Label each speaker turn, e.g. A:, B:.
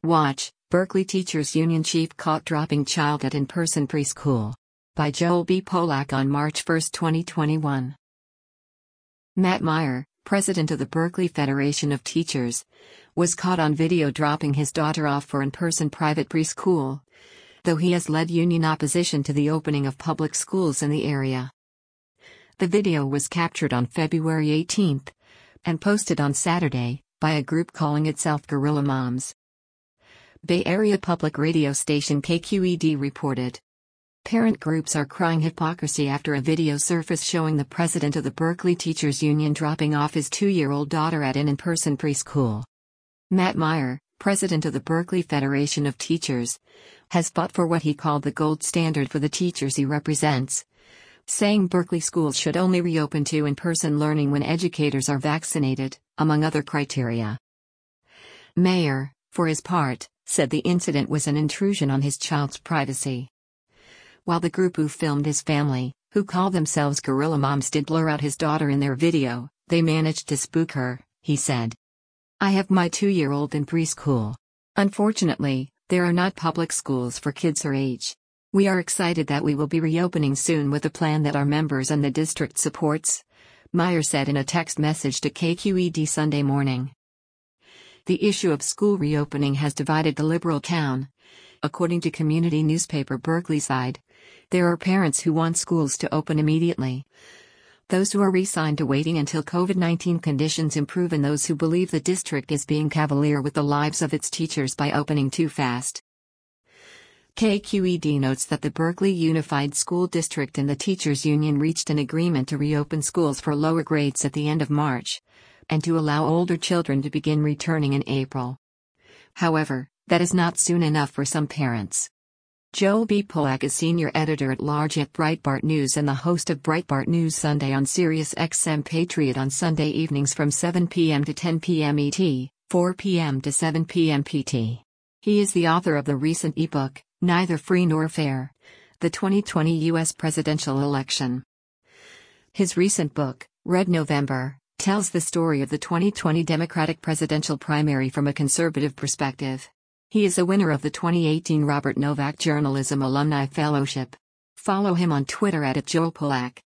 A: Watch, Berkeley Teachers Union Chief Caught Dropping Child at In-Person Preschool. By Joel B. Polak on March 1, 2021. Matt Meyer, president of the Berkeley Federation of Teachers, was caught on video dropping his daughter off for in-person private preschool, though he has led union opposition to the opening of public schools in the area. The video was captured on February 18 and posted on Saturday by a group calling itself Guerrilla Moms. Bay Area public radio station KQED reported. Parent groups are crying hypocrisy after a video surfaced showing the president of the Berkeley Teachers Union dropping off his 2-year-old daughter at an in-person preschool. Matt Meyer, president of the Berkeley Federation of Teachers, has fought for what he called the gold standard for the teachers he represents, saying Berkeley schools should only reopen to in-person learning when educators are vaccinated, among other criteria. Meyer, for his part, said the incident was an intrusion on his child's privacy. While the group who filmed his family, who call themselves Guerrilla Moms, did blur out his daughter in their video, they managed to spook her, he said. I have my 2-year-old in preschool. Unfortunately, there are not public schools for kids her age. We are excited that we will be reopening soon with a plan that our members and the district supports, Meyer said in a text message to KQED Sunday morning. The issue of school reopening has divided the liberal town. According to community newspaper Berkeleyside, there are parents who want schools to open immediately, those who are resigned to waiting until COVID-19 conditions improve, and those who believe the district is being cavalier with the lives of its teachers by opening too fast. KQED notes that the Berkeley Unified School District and the Teachers Union reached an agreement to reopen schools for lower grades at the end of March, and to allow older children to begin returning in April. However, that is not soon enough for some parents. Joel B. Polak is senior editor-at-large at Breitbart News and the host of Breitbart News Sunday on Sirius XM Patriot on Sunday evenings from 7 p.m. to 10 p.m. ET, 4 p.m. to 7 p.m. PT. He is the author of the recent ebook, Neither Free Nor Fair: The 2020 U.S. Presidential Election. His recent book, Red November, tells the story of the 2020 Democratic presidential primary from a conservative perspective. He is a winner of the 2018 Robert Novak Journalism Alumni Fellowship. Follow him on Twitter @JoelPolak.